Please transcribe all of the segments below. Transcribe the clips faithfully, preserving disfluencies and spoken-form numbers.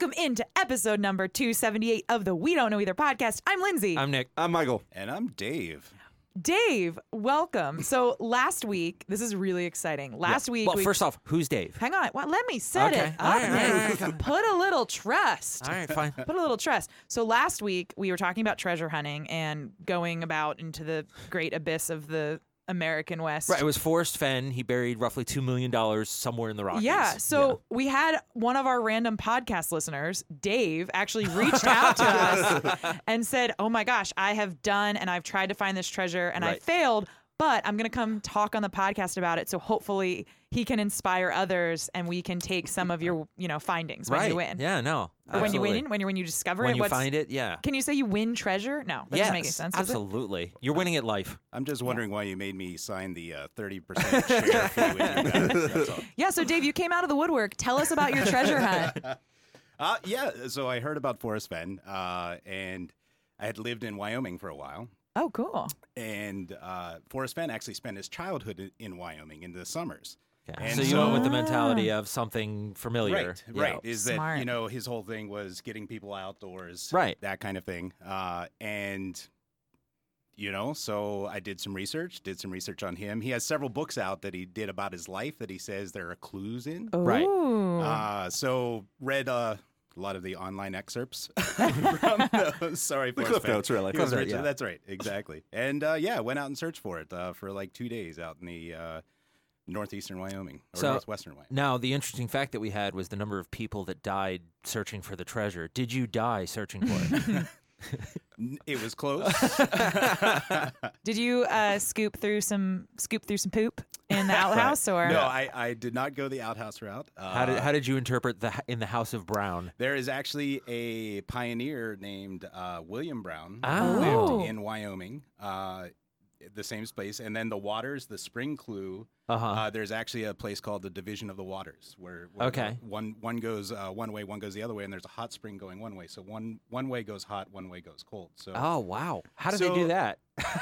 Welcome into episode number two seventy-eight of the We Don't Know Either podcast. I'm Lindsay. I'm Nick. I'm Michael. And I'm Dave. Dave, welcome. So last week, this is really exciting. Last Yeah. week, Well, we, first off, who's Dave? hang on. Well, let me set Okay. it All up. right, all right, Nick. all right. Put a little trust. All right, fine. Put a little trust. So last week, we were talking about treasure hunting and going about into the great abyss of the American West. Right, it was Forrest Fenn. He buried roughly two million dollars somewhere in the Rockies. Yeah, so we had one of our random podcast listeners, Dave, actually reached out to us and said, oh my gosh, I have done and I've tried to find this treasure and I Right. failed, but I'm going to come talk on the podcast about it. So hopefully he can inspire others and we can take some of your, you know, findings when right. you win. Yeah, no. Or when you absolutely. win, when you when you discover When it. you what's, find it, yeah. Can you say you win treasure? No, that yes, doesn't make any sense. does it? absolutely. You're winning at life. I'm just wondering why you made me sign the uh, thirty percent share fee when you got it. That's all. Yeah, so Dave, you came out of the woodwork. Tell us about your treasure hunt. Uh, yeah, so I heard about Forrest Fenn, uh, and I had lived in Wyoming for a while. Oh, cool. And uh, Forrest Fenn actually spent his childhood in, in Wyoming in the summers. Okay. And So you so- went with the mentality of something familiar. Right, Yeah. right. Is Smart. that, you know, his whole thing was getting people outdoors. Right. That kind of thing. Uh, and, you know, so I did some research, did some research on him. He has several books out that he did about his life that he says there are clues in. Right. Ooh. Uh, so read uh, a lot of the online excerpts from those. Sorry, The Forrest Cliff Fenn. Notes, really. He was Cliff Notes, rich- yeah. That's right, exactly. And uh, yeah, went out and searched for it uh, for like two days out in the uh, northeastern Wyoming or So- northwestern Wyoming. Now, the interesting fact that we had was the number of people that died searching for the treasure. Did you die searching for it? N- It was close. Did you uh, scoop through some scoop through some poop in the outhouse, or No, I, I did not go the outhouse route. Uh, how did how did you interpret the in the House of Brown? there is actually a pioneer named uh, William Brown who Oh. lived in Wyoming, uh, the same place. And then the waters, the spring clue. Uh-huh. Uh, there's actually a place called the Division of the Waters, where, where Okay. the- one one goes uh, one way, one goes the other way, and there's a hot spring going one way. So one one way goes hot, one way goes cold. So Oh, wow. How did they So- do that?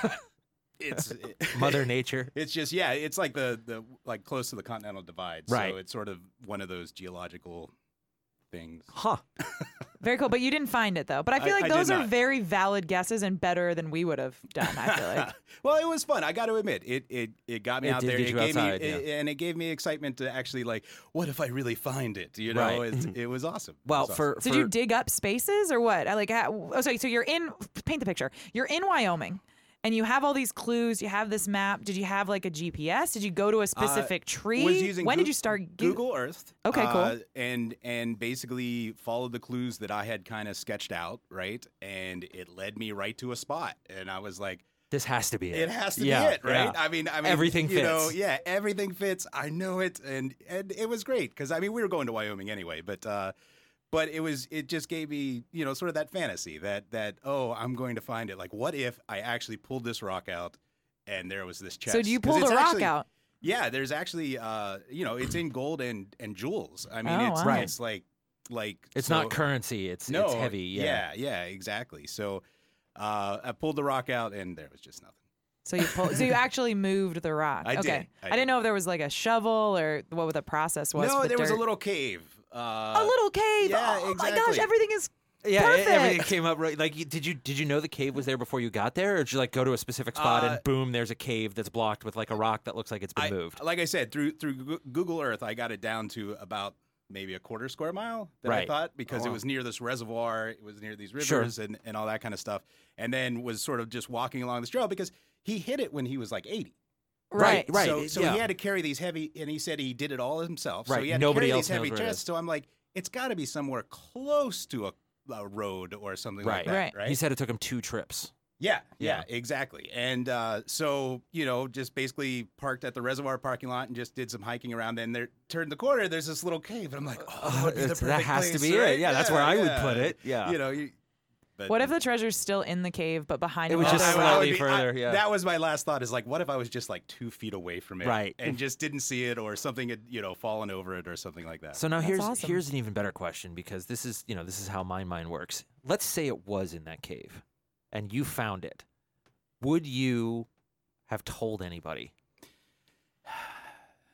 it's it- Mother Nature. It's just yeah, it's like the the like close to the continental divide. Right. So it's sort of one of those geological things. Huh. very cool. But you didn't find it though. But I feel I- like I did those are not. very valid guesses and better than we would have done. I feel like. Well, it was fun. I got to admit, it it it got me It out did there. get It you gave outside, me it- and it gave me excitement to actually like, what if I really find it? You know, Right. it's, it was awesome. It Well, was awesome. for, So for did you dig up spaces or what? I like. How, oh, sorry. So you're in. Paint the picture. You're in Wyoming. And you have all these clues. You have this map. Did you have like a G P S? Did you go to a specific tree? was using when Goo- did you start? Goo- Google Earth. Okay, cool. uh, And and basically followed the clues that I had kind of sketched out, right? And it led me right to a spot, and I was like, this has to be it. it has to Yeah, be it, right? yeah. I mean, I mean, Everything you know, fits. yeah, everything fits. I know it, and and it was great because I mean, we were going to Wyoming anyway, but. uh But it was it just gave me, you know, sort of that fantasy that that oh, I'm going to find it. Like, what if I actually pulled this rock out and there was this chest? So do you 'Cause pull the it's rock actually- out? Yeah, there's actually uh, you know, it's in gold and and jewels. I mean, Oh, it's wow. Right. it's like like It's so- not currency. It's no, it's heavy. Yeah. yeah, yeah, exactly. So uh, I pulled the rock out and there was just nothing. So you pull, so you actually moved the rock. I did, okay. I I, didn't did. know if there was like a shovel or what the process was. no, for there was a dirt. little cave. Uh, a little cave. yeah, oh my gosh, exactly. everything is Yeah, Perfect. e- everything came up right. Like, you- did you did you know the cave was there before you got there, or did you like go to a specific spot Uh, and boom, there's a cave that's blocked with like a rock that looks like it's been I, moved? Like I said, through through Goo- Google Earth, I got it down to about maybe a quarter square mile that I Right. thought because Oh, it wow. was near this reservoir, it was near these Sure. rivers and, and all that kind of stuff. And then was sort of just walking along this trail because he hit it when he was like eighty. right. Right. So, so yeah. he had to carry these heavy, and he said he did it all himself. So Right, he had nobody to carry else these heavy knows where it chests. is. So I'm like, it's got to be somewhere close to a, a road or something Right. like that, Right. right? He said it took him two trips. Yeah, yeah, Yeah. exactly. And uh, so, you know, just basically parked at the reservoir parking lot and just did some hiking around. Then there, turned the corner, there's this little cave, and I'm like, oh, that would be the It's- perfect that has to place, be right? it. Yeah, that's where I would yeah. put it. Yeah. You know, you, but What if the treasure's still in the cave, but behind It was all just the I- I rock? would slightly further, I- yeah. That was my last thought. Is like, what if I was just like two feet away from it, Right. and just didn't see it, or something had, you know, fallen over it, or something like that. So now That's here's awesome. here's an even better question, because this is you know this is how my mind works. Let's say it was in that cave, and you found it. Would you have told anybody?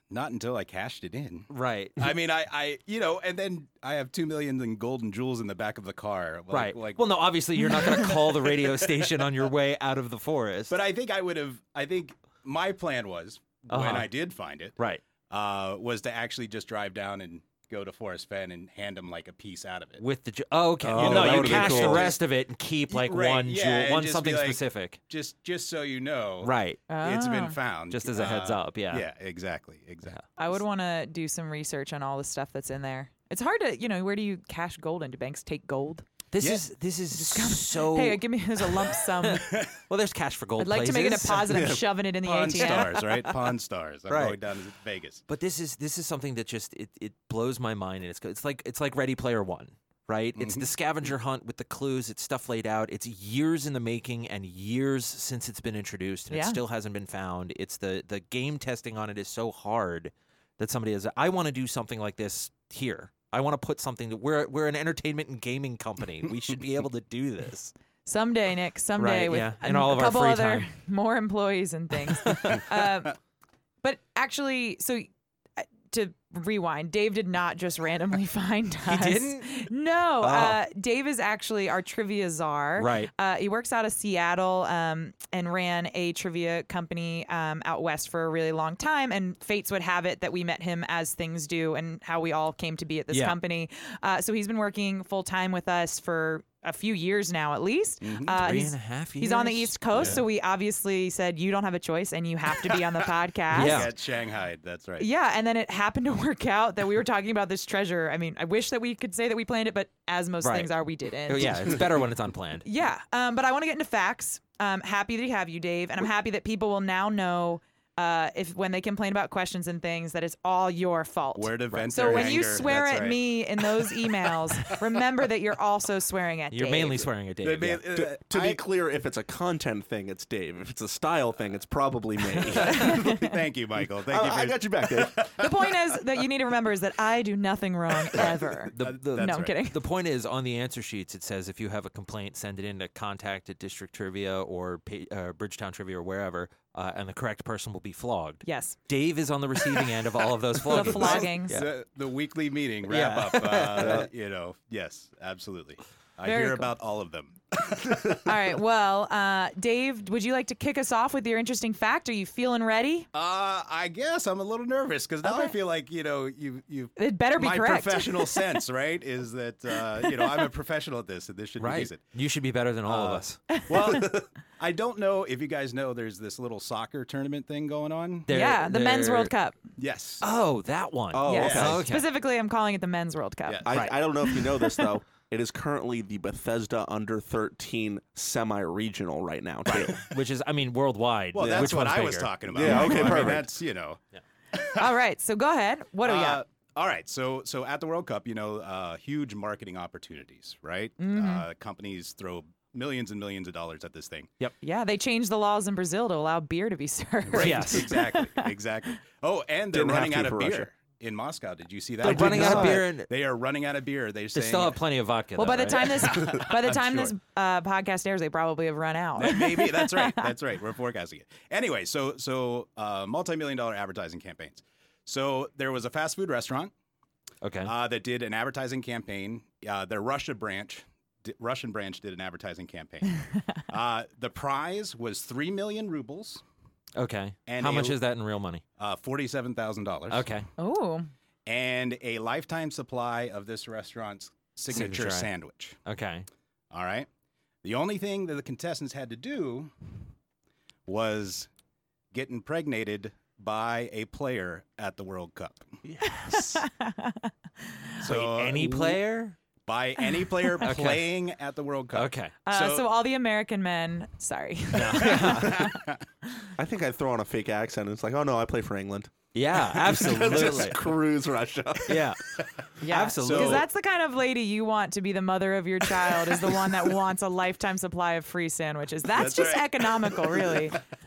Not until I cashed it in. Right. I mean, I, I, you know, and then I have two million in gold and jewels in the back of the car. Like, right. Like, well, no, obviously you're not going to call the radio station on your way out of the forest. but I think I would have. I think my plan was when Uh-huh. I did find it, right. uh, was to actually just drive down and go to Forest Fen and hand him like a piece out of it. With the ju- oh, okay. Oh, no, that you would've been cash the cool. rest of it and keep like Right, one yeah, jewel, and one just something be like, specific. Just, just so you know, Right. It's been Ah. found. Just as a heads Uh, up, yeah. Yeah, exactly, exactly. I would want to do some research on all the stuff that's in there. It's hard to, you know, where do you cash gold in? Do banks take gold? This Yeah. is this is so. Hey, give me there's a lump sum. well, there's cash for gold. I'd like to make a places. deposit. I'm shoving it in the Pawn A T M. Stars, right? Pawn Stars. I'm Right. going down to Vegas. But this is this is something that just it, it blows my mind, and it's it's like it's like Ready Player One, right? It's Mm-hmm. the scavenger hunt with the clues. It's stuff laid out. It's years in the making and years since it's been introduced, and Yeah. it still hasn't been found. It's the the game testing on it is so hard that somebody is. I want to do something like this here. I want to put something that we're we're an entertainment and gaming company. We should be able to do this. Someday, Nick. Someday Right, with yeah, a, and all of a our couple free other time. more employees and things. uh, but actually, so uh, to rewind, Dave did not just randomly find us. didn't? No. Oh. Uh, Dave is actually our trivia czar. Right. Uh, he works out of Seattle um, and ran a trivia company um, out west for a really long time. And fates would have it that we met him as things do and how we all came to be at this Yeah. company. Uh, so he's been working full time with us for a few years now, at least. Uh, Three he's, and a half years. he's on the East Coast, so we obviously said, you don't have a choice and you have to be on the podcast. Yeah. At Shanghai, that's right. Yeah, and then it happened to work out that we were talking about this treasure. I mean, I wish that we could say that we planned it, but as most Right. things are, we didn't. Oh, yeah, it's better when it's unplanned. Yeah, um, but I want to get into facts. Um, happy to have you, Dave, and I'm happy that people will now know uh, if when they complain about questions and things that it's all your fault. Where to vent so their when you anger, swear that's at right. me in those emails, remember that you're also swearing at You're Dave. mainly swearing at They Dave. made- yeah. uh, To, to I- be clear, if it's a content thing, it's Dave. If it's a style thing, it's probably me. Thank you, Michael. Thank you. I, For I got you back, Dave. The point is that you need to remember is that I do nothing wrong ever. The, the, That's no, I'm right. kidding. The point is, on the answer sheets, it says if you have a complaint, send it in to contact at District Trivia or Pa- uh, Bridgetown Trivia or wherever, uh, and the correct person will be flogged. Yes. Dave is on the receiving end of all of those The floggings. floggings. the, the weekly meeting wrap Yeah. up. Uh, you know, yes, absolutely. I Very hear cool. about all of them. All right. Well, uh, Dave, would you like to kick us off with your interesting fact? Are you feeling ready? Uh, I guess I'm a little nervous because now I Okay. feel like you know you you. It better be my correct. professional sense, right, is that uh, you know I'm a professional at this, and this should be Right. decent. You should be better than all of Uh, us. Well, I don't know if you guys know there's this little soccer tournament thing going on. They're- yeah, the Men's they're- World Cup. Yes. Oh, that one. Oh, Yes. okay. Okay. Specifically, I'm calling it the Men's World Cup. Yeah. I, Right. I don't know if you know this, though. It is currently the Bethesda under thirteen semi-regional right now, too. Which is, I mean, worldwide. Well, that's Which what one's I was bigger? talking about. Yeah, okay, I mean, perfect. that's you know. All right. So go ahead. What do we Uh, got? all right, so so at the World Cup, you know, uh, huge marketing opportunities, right? Mm-hmm. Uh, companies throw millions and millions of dollars at this thing. Yeah, they changed the laws in Brazil to allow beer to be served. Yes. exactly, exactly. Oh, and they're Didn't have running to out of for beer Russia. in Moscow. Did you see that? They're did running out of not. beer, and They are running out of beer. They're they saying still have plenty of vodka. Well, though, by the right? time this by the I'm time sure. this uh, podcast airs, they probably have run out. Maybe that's right. That's right. We're forecasting it. Anyway, so so uh, multi-million dollar advertising campaigns. So there was a fast food restaurant Okay. uh, that did an advertising campaign. Uh, their Russia branch, di- Russian branch, did an advertising campaign. uh, the prize was three million rubles, okay. and How a- much is that in real money? uh, forty-seven thousand dollars. Okay. Oh, And a lifetime supply of this restaurant's signature, Signature. sandwich. Okay. All right. The only thing that the contestants had to do was get impregnated by a player at the World Cup. Yes. So Wait, any uh, player? by any player Okay. playing at the World Cup. Okay. uh, so, So- all the American men. Sorry. I think I'd throw on a fake accent. And it's like, oh, no, I play for England. Yeah, absolutely. Just cruise Russia. yeah. Yeah, Absolutely. Because So- that's the kind of lady you want to be the mother of your child, is the one that wants a lifetime supply of free sandwiches. That's, That's just right. economical, really.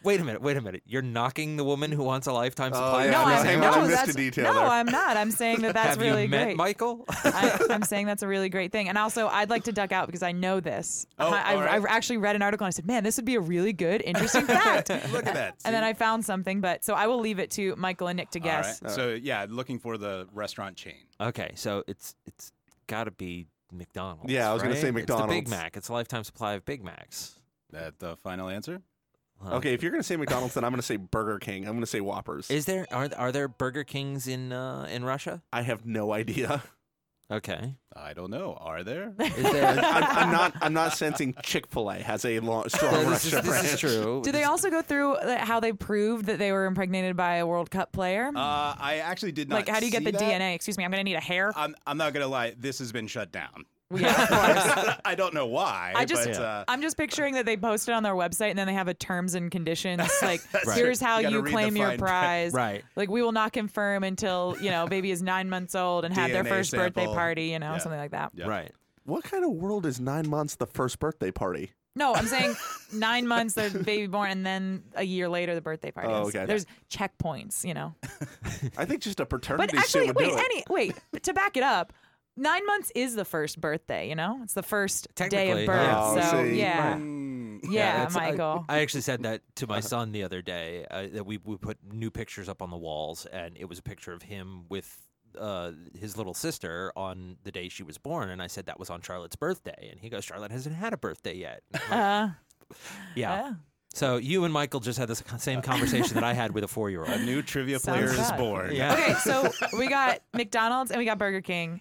Wait a minute. Wait a minute. You're knocking the woman who wants a lifetime Oh, supply. yeah, of no, no, I'm, missing hang no, on, I items? missed a that's, detail no, there. I'm not. I'm saying that that's Have really you met great. Michael? I, I'm saying that's a really great thing. And also, I'd like to duck out because I know this. Oh, I, all I, right. I actually read an article and I said, man, this would be a really good, interesting fact. Look at that. And then see? I found something, but so I will leave it to Michael and Nick to All guess. right. So yeah, looking for the restaurant chain. Okay, so it's it's got to be McDonald's. Yeah, I was gonna right? say It's the Big McDonald's. Mac. It's a lifetime supply of Big Macs. That the final answer? Huh. Okay, if you're gonna say McDonald's, then I'm gonna say Burger King. I'm gonna say Whoppers. Is there are are there Burger Kings in uh, in Russia? I have no idea. Okay. I don't know. Are there? Is there? I'm, I'm not. I'm not sensing Chick-fil-A has a long, strong this, is, Russia this is brand. true. Do they also go through uh, how they proved that they were impregnated by a World Cup player? Uh, I actually did not. like, how do you get see the that. D N A? Excuse me, I'm going to need a hair. I'm, I'm not gonna lie. This has been shut down. Yeah, of course. I don't know why. I just, but, uh, I'm just picturing that they post it on their website and then they have a terms and conditions like, Right. here's how You gotta you read the claim your fine print. prize. Right. Like, we will not confirm until, you know, baby is nine months old and had their D N A first birthday sample. party, you know, Yeah. something like that. Yeah. Right. What kind of world is nine months the first birthday party? No, I'm saying nine months, the baby born, and then a year later, the birthday party. Oh, is. okay. There's checkpoints, you know. I think just a But paternity actually, suit would wait, do it. any, wait, to back it up, nine months is the first birthday, you know? It's the first day Technically, of birth. yeah. Oh, so, see. yeah. mm, Yeah, that's- I- Michael. I, actually said that to my son the other day. Uh, that we we put new pictures up on the walls, and it was a picture of him with uh, his little sister on the day she was born, and I said that was on Charlotte's birthday, and he goes, "Charlotte hasn't had a birthday yet." And I'm like, Uh, yeah. yeah. So you and Michael just had the same conversation that I had with a A four-year-old. new trivia Sounds player is bad. born. Yeah. Okay, so we got McDonald's and we got Burger King.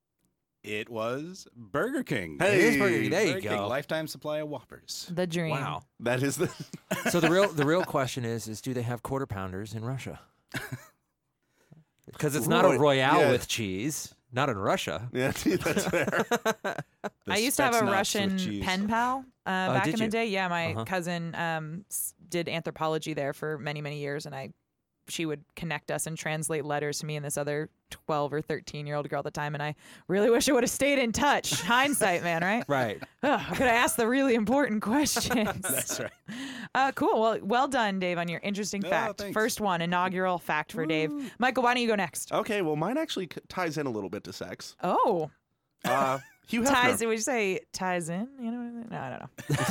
It was Burger King. Hey. It is Burger King. There you Burger King, go. lifetime supply of Whoppers. The dream. Wow. That is the. So the real the real question is is do they have quarter pounders in Russia? Because it's not a Roy- royale yeah. with cheese. Not in Russia. Yeah, that's fair. The I used to have a Spetsnaz with Russian cheese. pen pal uh, Oh, back did in the you? day. Yeah, my Uh-huh. cousin um, s- did anthropology there for many, many years, and I she would connect us and translate letters to me and this other twelve or thirteen year old girl at the time. And I really wish I would have stayed in touch. Hindsight, man, right? Right. Ugh, I could have asked the really important questions. That's right. Uh, cool. Well, well done, Dave, on your interesting Oh, fact. thanks. First one, inaugural fact for Dave. Michael, why don't you go next? Okay, well, mine actually c- ties in a little bit to sex. Oh, Uh, Hugh Hefner. ties. Would you say ties in? You know, no, I don't know.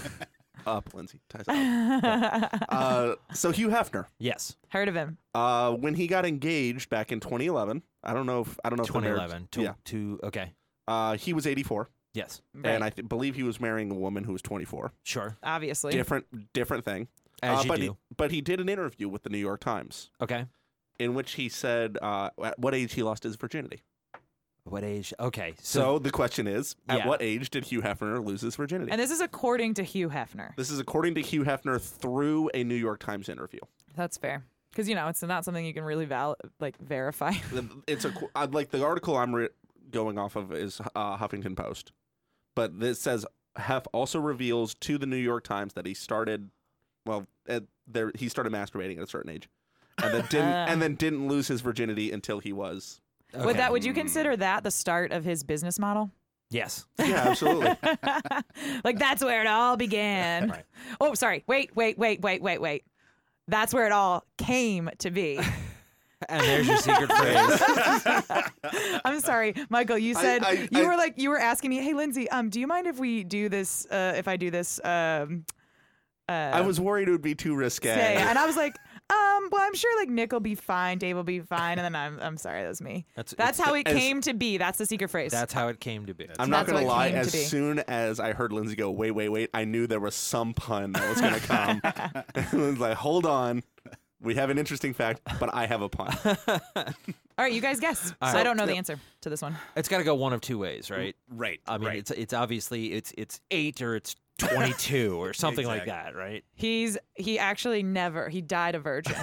Up, Lindsay. Ties up. uh, so Hugh Hefner, Yes. Heard of him? uh, when he got engaged back in twenty eleven, I don't know if I don't know if the twenty marriage- eleven. To, Yeah, to okay. uh, he was eighty-four, Yes. Right. and I th- believe he was marrying a woman who was twenty-four. Sure. Obviously. Different, different thing. As Uh, you but do. He, but he did an interview with the New York Times Okay. in which he said uh, at what age he lost his virginity. What age? Okay. So, So, the question is, at Yeah. what age did Hugh Hefner lose his virginity? And this is according to Hugh Hefner. This is according to Hugh Hefner through a New York Times interview. That's fair. Because, you know, it's not something you can really val- like verify. It's a qu- I'd like the article I'm re- going off of is uh, Huffington Post, but this says Hef also reveals to the New York Times that he started, well, at there he started masturbating at a certain age, and then didn't and then didn't lose his virginity until he was. okay. Would that? Would you consider that the start of his business model? Yes. Yeah, absolutely. Like, that's where it all began. Right. Oh, sorry. Wait, wait, wait, wait, wait, wait. That's where it all came to be. And there's your secret phrase. I'm sorry, Michael. You I- said I- you I- were like you were asking me, hey, Lindsay, um, do you mind if we do this? Uh, if I do this, um, uh, I was worried it would be too risque. say, and I was like, um, well, I'm sure like Nick will be fine, Dave will be fine, and then I'm I'm sorry, that was me. That's That's it's- how it as- came to be. That's the secret phrase. That's how it came to be. I'm not That's gonna what it lie. came to As be. soon as I heard Lindsay go, wait, wait, wait, I knew there was some pun that was gonna come. I was like, hold on, we have an interesting fact, but I have a pun. All right, you guys guess. All So right. I don't know the Yep. answer to this one. It's got to go one of two ways, right? Right. I mean, right. it's it's obviously it's it's eight or it's twenty-two or something like Exactly. that, right? He's he actually never he died a virgin.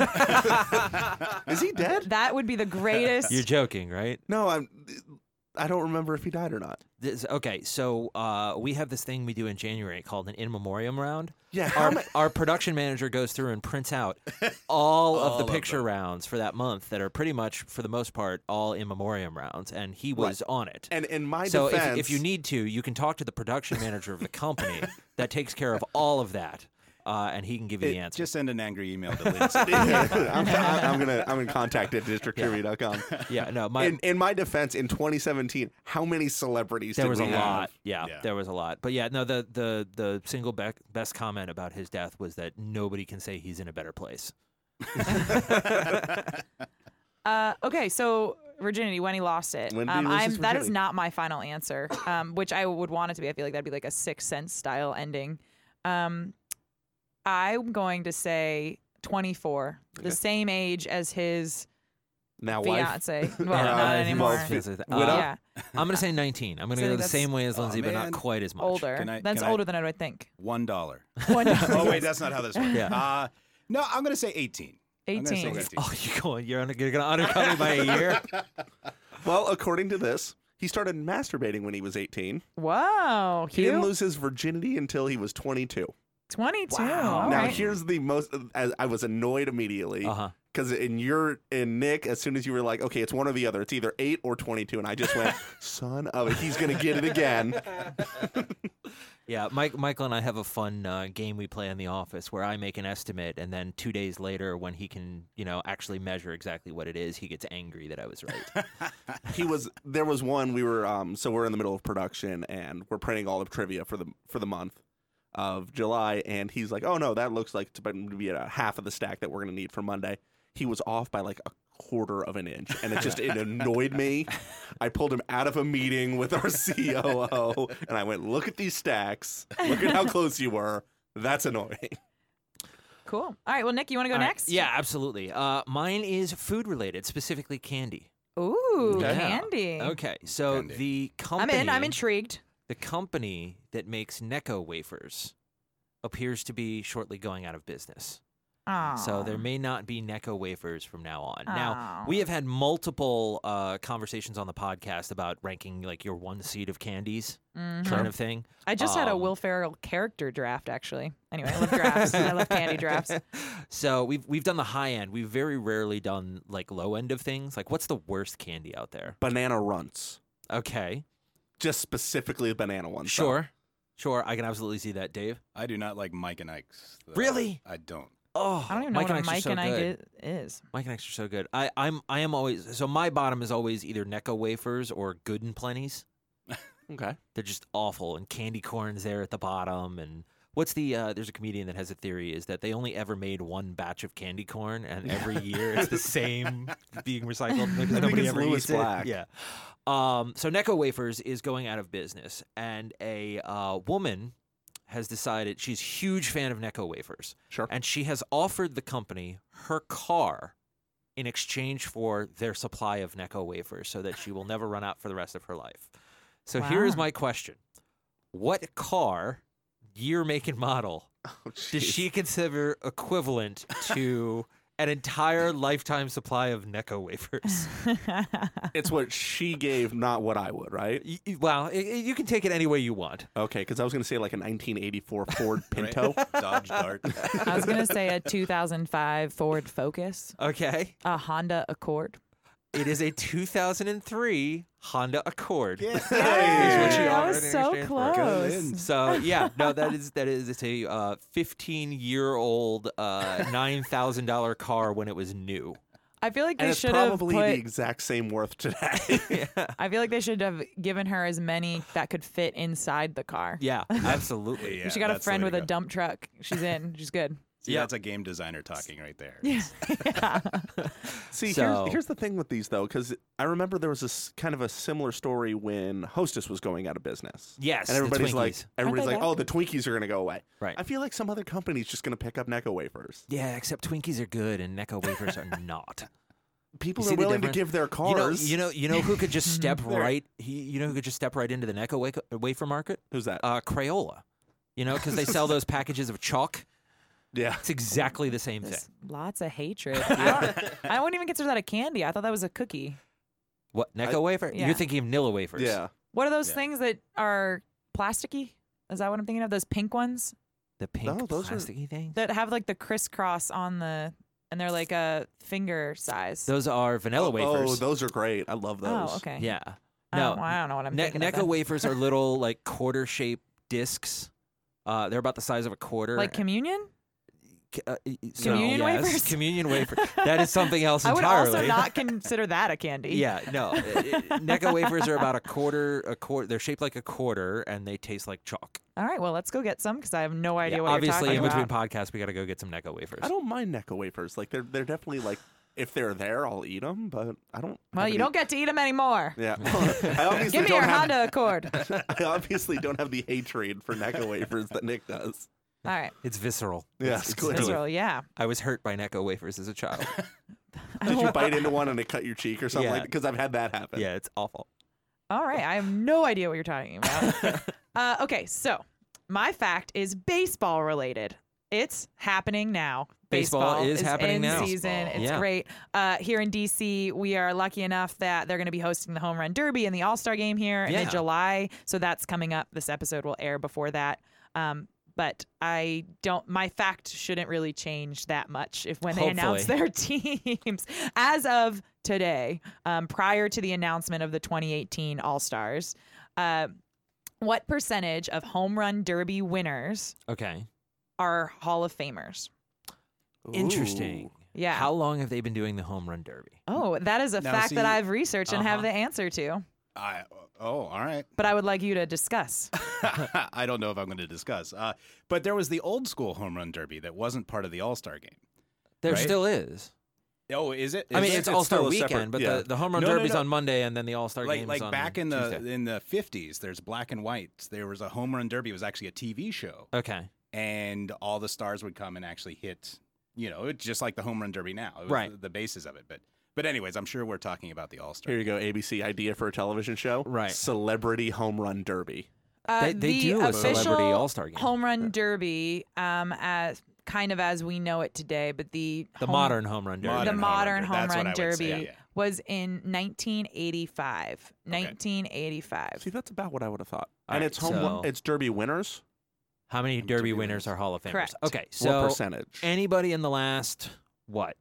Is he dead? That would be the greatest. You're joking, right? No, I'm. I don't remember if he died or not. This, okay, so uh, we have this thing we do in January called an in memoriam round. Yeah, how Our, ma- our production manager goes through and prints out all, of All the of picture them. rounds for that month that are pretty much, for the most part, all in memoriam rounds, and he was on it. And in my so if, defense, if you need to, you can talk to the production manager of the company that takes care of all of that. uh, and he can give you It- the answer. Just send an angry email to Lindsay. I'm, I'm gonna I'm gonna contact at district trivia dot com. yeah, no, my In, in my defense, in twenty seventeen, how many celebrities there did was a we lot. have? Yeah, Yeah. there was a lot. But yeah, no, the the the single be- best comment about his death was that nobody can say he's in a better place. Uh, okay, so virginity when he lost it. When did he um, lose I'm his that is virginity? not my final answer. Um, which I would want it to be. I feel like that'd be like a Sixth Sense style ending. Um, I'm going to say twenty-four, Okay. the same age as his Now wife. fiance. Well, Uh, not well, anymore. fi- Uh, widow? yeah, I'm gonna say nineteen. I'm gonna So I go think the that's- same way as Oh, Lindsay, but man. not quite as much. older. Can I- That's can I- older than I would think. One dollar. One Oh wait, that's not how this works. Yeah. Uh, no, I'm gonna say eighteen. I'm gonna say eighteen. eighteen. Oh, you going? You're, under, you're gonna undercut me by a year? Well, according to this, he started masturbating when he was eighteen. Whoa, He didn't Hugh, lose his virginity until he was twenty-two. twenty-two. Wow. All now, right. here's the most. As I was annoyed immediately Uh huh. because in your in Nick, as soon as you were like, okay, it's one or the other. It's either eight or twenty-two, and I just went, son of a, he's gonna get it again. Yeah, Mike, Michael and I have a fun uh, game we play in the office where I make an estimate, and then two days later, when he can, you know, actually measure exactly what it is, he gets angry that I was right. He was there was one we were um so we're in the middle of production and we're printing all of trivia for the for the month of July, and he's like, oh no, that looks like it's about to be at half of the stack that we're gonna need for Monday. He was off by like a quarter of an inch, and it just it annoyed me. I pulled him out of a meeting with our C O O, and I went, look at these stacks, look at how close you were. That's annoying. Cool. All right. Well, Nick, you want to go All right, next? Yeah, absolutely. Uh, mine is food related, specifically candy. Ooh, Okay. candy. Okay, so Candy. the I'm company, in. I'm intrigued. the company that makes Necco wafers appears to be shortly going out of business. Oh. So there may not be Necco wafers from now on. Now, Aw. we have had multiple uh, conversations on the podcast about ranking like your one seed of candies Mhm. kind of thing. I just had a Um, Will Ferrell character draft, actually. Anyway, I love drafts. I love candy drafts. So we've we've done the high end. We've very rarely done like low end of things. Like what's the worst candy out there? Banana runts, Okay. just specifically the banana ones. though. Sure. Sure. I can absolutely see that, Dave. I do not like Mike and Ike's. though. Really? I don't. Oh, I don't even know Mike what and a Ike's are Mike so and I good. get is. Mike and Ike's are so good. I, I'm I am always so my bottom is always either Necco wafers or Good and Plenty's. Okay. They're just awful, and candy corn's there at the bottom. And what's the? Uh, there's a comedian that has a theory is that they only ever made one batch of candy corn, and every year it's the same being recycled because think nobody it's ever Louis eats Black. it. Yeah. Um, so Necco wafers is going out of business, and a uh, woman has decided she's a huge fan of Necco wafers. Sure. And she has offered the company her car in exchange for their supply of Necco wafers so that she will never run out for the rest of her life. So here is Wow. my question. What car, year, make, and model Oh, does jeez. she consider equivalent to an entire lifetime supply of Necco wafers? It's what she gave, not what I would, right? Y- y- Well, i- i- you can take it any way you want. Okay, because I was going to say like a nineteen eighty-four Ford Pinto. Dodge Dart. I was gonna say a two thousand five Ford Focus, Okay. a Honda Accord. It is a two thousand three Honda Accord. Yeah. Is what she Yay, I offered was in so exchange for it. close. So yeah, no, that is that is it's a uh, fifteen year old uh, nine thousand dollar car when it was new. I feel like and they it's should have probably put. the exact same worth today. Yeah, I feel like they should have given her as many that could fit inside the car. yeah, absolutely. Yeah, she got a that's the friend way with to a go. dump truck. She's in. She's good. See, Yeah. that's a game designer talking right there. Yeah. yeah. See, So- here's, here's the thing with these though, because I remember there was this kind of a similar story when Hostess was going out of business. Yes, And the everybody's like, Twinkies. everybody's they like, back? oh, the Twinkies are going to go away. Right. I feel like some other company's just going to pick up Necco wafers. Yeah, except Twinkies are good and Necco wafers are not. People You are see the willing to difference? give their You know, cars. you know, you know who could just step There. right? He, you know who could just step right into the Necco wa- wafer market? Who's that? Uh, Crayola. You know, because they sell those packages of chalk. yeah. It's exactly the same thing. There's lots of hatred. I, don't, I wouldn't even consider that a candy. I thought that was a cookie. What Necco I- wafer? Yeah. You're thinking of Nilla wafers. Yeah. What are those Yeah. things that are plasticky? Is that what I'm thinking of? Those pink ones The pink No, those are- plasticky things. that have like the crisscross on the, and they're like a finger size. Those are vanilla Oh, wafers. oh, those are great. I love those. Oh, okay. Yeah. I No. don't, well, I don't know what I'm Ne- thinking. of Necco then. wafers are little like quarter shaped discs. Uh, they're about the size of a quarter. Like communion? Uh, so, Communion yes, wafers? Communion wafer. That is something else I would entirely. also not consider that a candy. Yeah, no. it- it- Necco wafers are about a quarter, a quarter. They're shaped like a quarter, and they taste like chalk. All right, well, let's go get some because I have no idea Yeah, what obviously, you're in talking between about. podcasts, we got to go get some Necco wafers. I don't mind Necco wafers. Like they're they're definitely like if they're there, I'll eat them. But I don't. Well, have you any- don't get to eat them anymore. Yeah. I obviously Give me don't your have, Honda Accord. I obviously don't have the hatred for Necco wafers that Nick does. All right. It's visceral. Yes, it's, it's clearly. deep. Visceral, yeah. I was hurt by Necco wafers as a child. Did you bite into one and it cut your cheek or something Yeah. like that? Because I've had that happen. Yeah, it's awful. All right. I have no idea what you're talking about. uh, okay, so my fact is baseball related. It's happening now. Baseball is happening in now. season. Baseball. It's Yeah. great. Uh, here in D C, we are lucky enough that they're going to be hosting the Home Run Derby and the All Star Game here Yeah. in July. So that's coming up. This episode will air before that. Um, but I don't. My fact shouldn't really change that much if when they announce Hopefully. their teams as of today, um, prior to the announcement of the twenty eighteen All Stars. Uh, what percentage of Home Run Derby winners Okay. are Hall of Famers? Interesting. Ooh. Yeah. How long have they been doing the home run derby? Oh, that is a Now, fact that see- I've researched and have Uh-huh. the answer to. I, oh, all right. But I would like you to discuss. I don't know if I'm going to discuss. Uh, but there was the old school home run derby that wasn't part of the All Star game. There Right? still is. Oh, is it? I Is mean, it? it's It's All Star still a weekend, separate- but yeah. the, the home run No, no, derby's no. on Monday, and then the All Star like game's like on back in the Tuesday. in the fifties. There's black and white. There was a home run derby. It was actually a T V show, Okay. and all the stars would come and actually hit. You know, it's just like the home run derby now. It was Right. The, the basis of it, but but anyways, I'm sure we're talking about the All Star. Here you go, A B C idea for a television show. Right. Celebrity home run derby. Uh, They- they the do a official celebrity All-Star game. Home Run Derby, um, as kind of as we know it today, but the The home- modern home run derby. the Modern home run modern derby. home That's run what I would derby say, yeah. was in nineteen eighty-five. nineteen eighty-five. See, that's about what I would have thought. All and right, it's home. so- It's derby winners. How many derby Derby winners winners. are Hall of Famers? Correct. Okay, what so percentage? anybody in the last what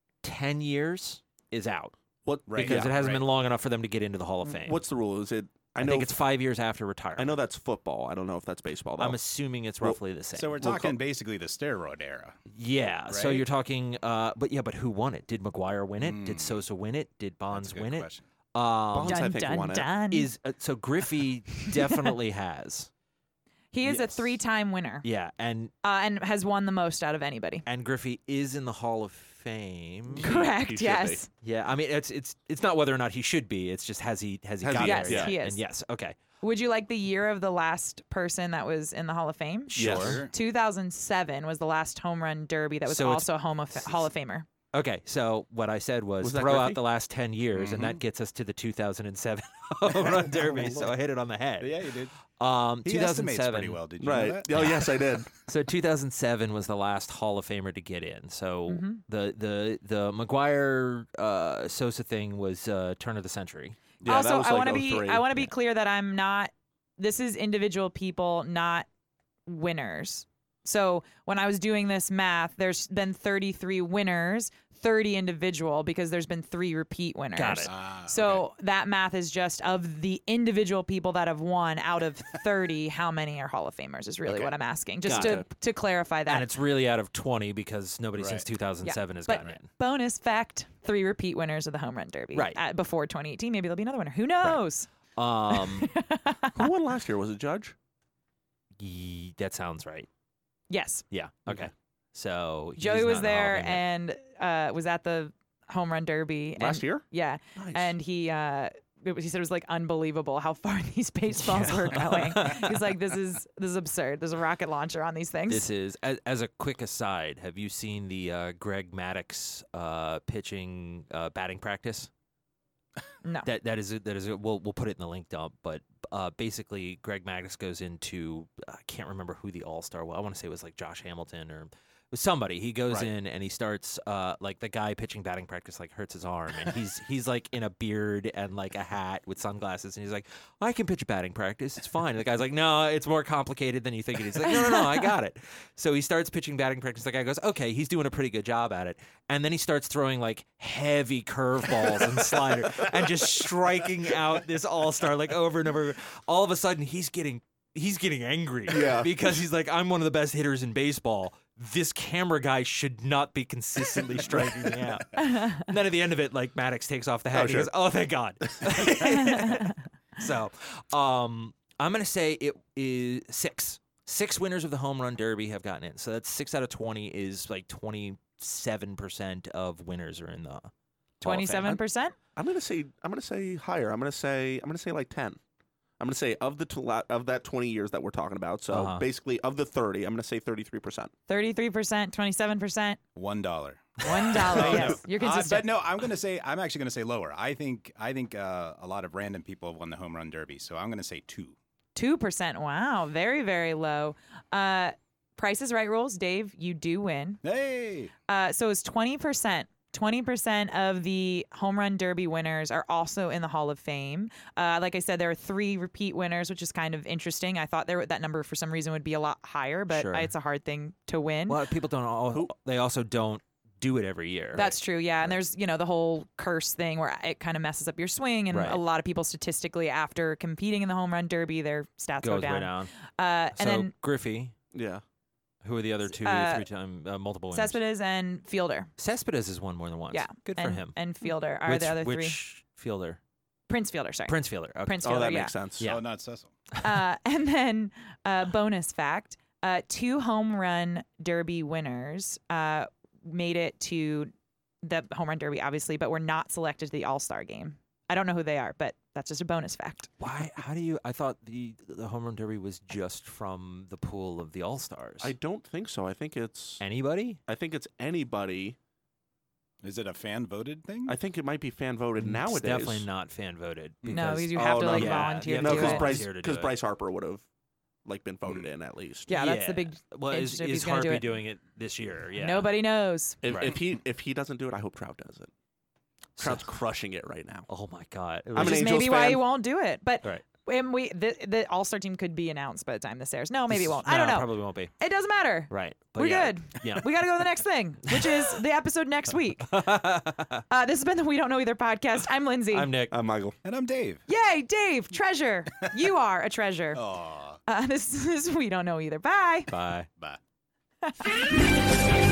ten years is out What? Right. because yeah, it hasn't right. been long enough for them to get into the Hall of Fame. What's the rule? Is it? I I know. think it's five years after retirement. I know that's football. I don't know if that's baseball. Though. I'm assuming it's Well, roughly the same. So we're We'll talking call- basically the steroid era. yeah. So right? you're talking, uh, but yeah, but who won it? Did McGuire win it? Did Mm. Sosa win it? Did Bonds That's a good win it? question. Um, Bonds, I Dun think, dun won it. dun. is uh, so Griffey definitely has. He is a yes. three-time winner Yeah, and uh, and has won the most out of anybody. and Griffey is in the Hall of Fame. he Correct. should Yes. Yeah, I mean it's it's it's not whether or not he should be. It's just has he has he Has got he- Yes, there? yet? he is. And yes, okay, Would you like the year of the last person that was in the Hall of Fame? Yes. sure. two thousand seven was the last home run derby that was So it's- also home of, Hall of Famer. Okay, so what I said was, Was that throw out Griffey? the last ten years, and that Mhm. gets us to the two thousand seven home run derby. So I hit it on the head. Yeah, you did. Um, He estimates pretty two thousand seven. well. Did you know Right. that? Oh yes, I did. So two thousand seven was the last Hall of Famer to get in. So Mhm. the the the McGuire uh, Sosa thing was uh, turn of the century. Yeah, also, that was I like want to be oh three. I want to be Yeah. clear that I'm not. This is individual people, not winners. So when I was doing this math, there's been thirty-three winners, thirty individual, because there's been three repeat winners. Got it. Ah, So that math is just of the individual people that have won out of thirty, how many are Hall of Famers is really Okay. what I'm asking. Just Got to, it. to clarify that. And it's really out of twenty because nobody since Right. two thousand seven has but gotten in. bonus fact, three repeat winners of the home run derby. Right. At, before twenty eighteen, maybe there'll be another winner. Who knows? Um, Who won last year? Was it Judge? ye- that sounds right. Yes. Yeah. Okay. So he's Joey not was in the Hall of there Fame yet. and uh, was at the home run derby. Last and, year? Yeah. Nice. And he uh, it was- he said it was like unbelievable how far these baseballs were going. He's like, this is this is absurd. There's a rocket launcher on these things. This is as, as a quick aside. Have you seen the uh, Greg Maddox uh, pitching uh, batting practice? no. That that is a, that is a, we'll we'll put it in the link dump. But uh, basically, Greg Maddox goes into I can't remember who the All Star was. I want to say it was like Josh Hamilton or. With somebody, he goes Right. in and he starts uh, like the guy pitching batting practice like hurts his arm and he's he's like in a beard and like a hat with sunglasses and he's like I can pitch batting practice, it's fine. And the guy's like, no, it's more complicated than you think it is. He's like, no, no, no, I got it. So he starts pitching batting practice. The guy goes, okay, he's doing a pretty good job at it. And then he starts throwing like heavy curveballs and slider and just striking out this all star like over and over. All of a sudden, he's getting he's getting angry Yeah. because he's like, I'm one of the best hitters in baseball. this camera guy should not be consistently striking me out. And then at the end of it, like Maddox takes off the hat Oh, and he sure. goes, oh, thank God. So um, I'm going to say it is six. Six winners of the home run derby have gotten in. So that's six out of twenty is like twenty-seven percent of winners are in the Hall of Fame. twenty-seven percent? I'm gonna say I'm gonna say higher. I'm gonna say I'm gonna say like ten. I'm gonna say of the tw- of that twenty years that we're talking about. So Uh-huh. basically, of the thirty, I'm gonna say thirty-three percent. thirty-three percent, twenty-seven percent, One dollar. one dollar. Oh, Yes, no. you're Uh, consistent. but no, I'm gonna say I'm actually gonna say lower. I think I think uh, a lot of random people have won the home run derby, so I'm gonna say two. two percent. Wow, very, very low. Uh, Price is Right rules. Dave, you do win. Hey, Uh, so it's twenty percent. twenty percent of the home run derby winners are also in the Hall of Fame. Uh, like I said, there are three repeat winners, which is kind of interesting. I thought there that number for some reason would be a lot higher, but Sure. it's a hard thing to win. Well, people don't all, they also don't do it every year. That's true, yeah. And there's, you know, the whole curse thing where it kind of messes up your swing. And Right. a lot of people statistically, after competing in the home run derby, their stats goes go down. way down. Uh, So and then Griffey, Yeah. who are the other two, Uh, three-time uh, multiple winners? Cespedes and Fielder. Cespedes has won more than once. Yeah. Good and, for him. And Fielder are which, the other which three. fielder? Prince Fielder, sorry. Prince Fielder. Okay. Prince Oh, Fielder, that yeah. makes sense. Yeah. oh, not Cecil. uh, and then uh, bonus fact, uh, two home run derby winners uh, made it to the home run derby, obviously, but were not selected to the All-Star game. I don't know who they are, but that's just a bonus fact. Why? How do you? I thought the the home run derby was just from the pool of the All Stars. I don't think so. I think it's Anybody? I think it's anybody. Is it a fan voted thing? I think it might be fan voted It's nowadays. definitely not fan voted. No, because- because you have oh, to no, like yeah, volunteer yeah, No, to because do it. Bryce volunteer to do because it. Bryce Harper would have like been voted in at least. Yeah, that's the Yeah. big. Well, is, interesting if is he's gonna do Harpy it. doing it this year? Yeah. Nobody knows. If, Right. if he if he doesn't do it, I hope Trout does it. Trout's crushing it right now. Oh my God. It I'm was an Which is Angels maybe why fan. he won't do it. But Right. and we the, the All Star team could be announced by the time this airs. No, maybe it This- won't. I don't no, know. Probably won't be. It doesn't matter. Right. But We're yeah. good. Yeah. We got to go to the next thing, which is the episode next week. Uh, this has been the We Don't Know Either podcast. I'm Lindsay. I'm Nick. Uh, Michael. and I'm Dave. Yay, Dave, treasure. You are a treasure. Aw, Uh, this is We Don't Know Either. Bye. Bye. bye.